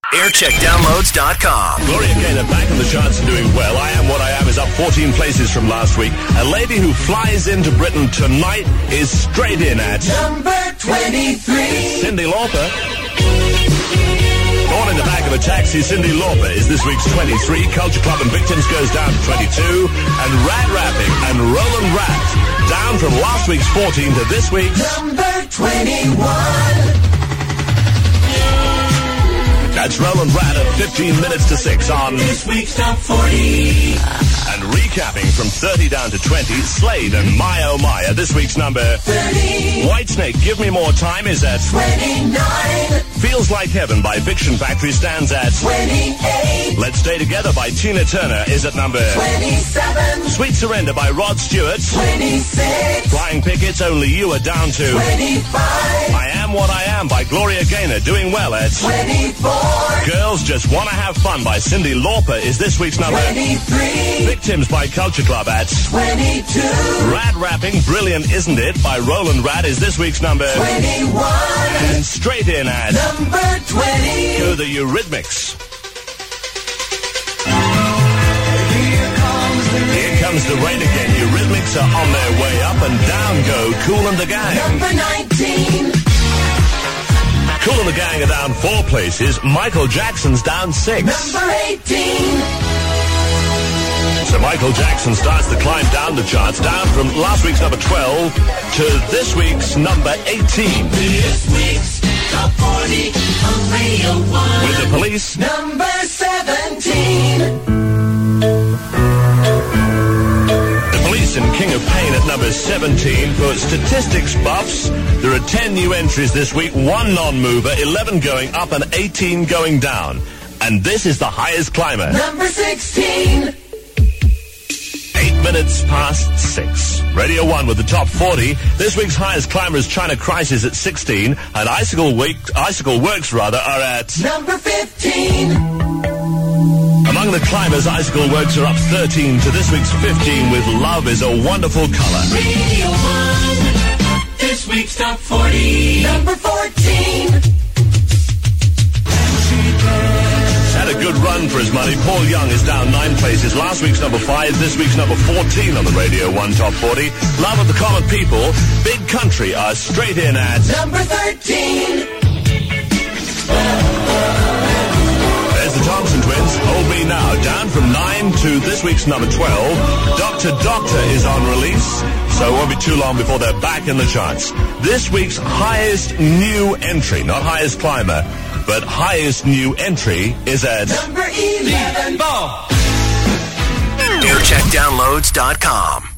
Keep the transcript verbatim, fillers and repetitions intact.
aircheck downloads dot com. Gloria Gaynor back in the charts and doing well. I Am What I Am is up fourteen places from last week. A lady who flies into Britain tonight is straight in at number twenty-three. Cyndi Lauper. Born in the back of a taxi, Cyndi Lauper is this week's twenty-three. Culture Club and Victims goes down to twenty-two. And Rad Rapping and Roland Rat down from last week's fourteen to this week's number twenty-one. That's Roland Rat at fifteen minutes to six on this week's Top forty. And recapping from thirty down to twenty, Slade and My Oh My are this week's number thirty. Whitesnake, Give Me More Time is at twenty-nine. Feels Like Heaven by Fiction Factory stands at twenty-eight. Let's Stay Together by Tina Turner is at number twenty-seven. Sweet Surrender by Rod Stewart. twenty-six. Flying Pickets, Only You are down to twenty-five. I Am What I Am by Gloria Gaynor doing well at twenty-four. Girls Just Wanna Have Fun by Cyndi Lauper is this week's number twenty-three. Victims by Culture Club at twenty-two. Rad Rapping, Brilliant Isn't It by Roland Rat is this week's number twenty-one. And straight in at number twenty. go the Eurythmics. Here comes the Here comes the rain again. Eurythmics are on their way up and down go Kool and the Gang. number nineteen. Kool and the Gang are down four places. Michael Jackson's down six. Number eighteen. So Michael Jackson starts the climb down the charts, down from last week's number twelve to this week's number eighteen. This week's Top forty on Radio one. With the Police. Number seventeen. The Police and King of Pain at number seventeen. For statistics buffs, there are ten new entries this week, one non-mover, eleven going up and eighteen going down. And this is the highest climber. Number sixteen. Eight minutes past six. Radio one with the top forty. This week's highest climber is China Crisis at sixteen, and Icicle Week, Icicle Works rather, are at number fifteen. Among the climbers, Icicle Works are up thirteen to this week's fifteen with Love Is a Wonderful Color. Radio one. This week's Top forty. Number fourteen. Had a good run for his money. Paul Young is down nine places. Last week's number five, this week's number fourteen on the Radio one Top forty. Love of the Common People, Big Country are straight in at number thirteen. There's the Thompson Twins, Hold Me Now, down from nine to this week's number twelve. Doctor Doctor is on release, so it won't be too long before they're back in the charts. This week's highest new entry, not highest climber, but highest new entry is at number eleven. aircheck downloads dot com.